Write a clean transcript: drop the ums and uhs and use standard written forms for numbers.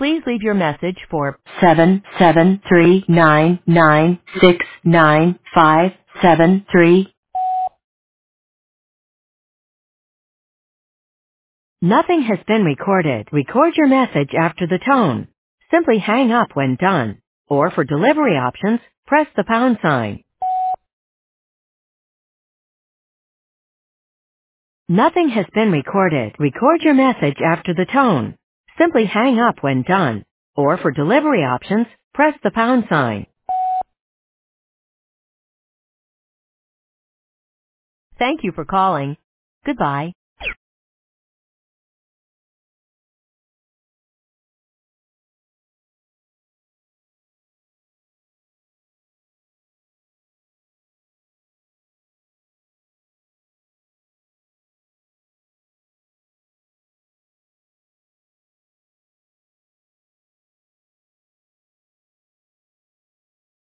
Please leave your message for 77399695573. Nothing has been recorded. Record your message after the tone. Simply hang up when done. Or for delivery options, press the pound sign. Nothing has been recorded. Record your message after the tone. Simply hang up when done. Or for delivery options, press the pound sign. Thank you for calling. Goodbye.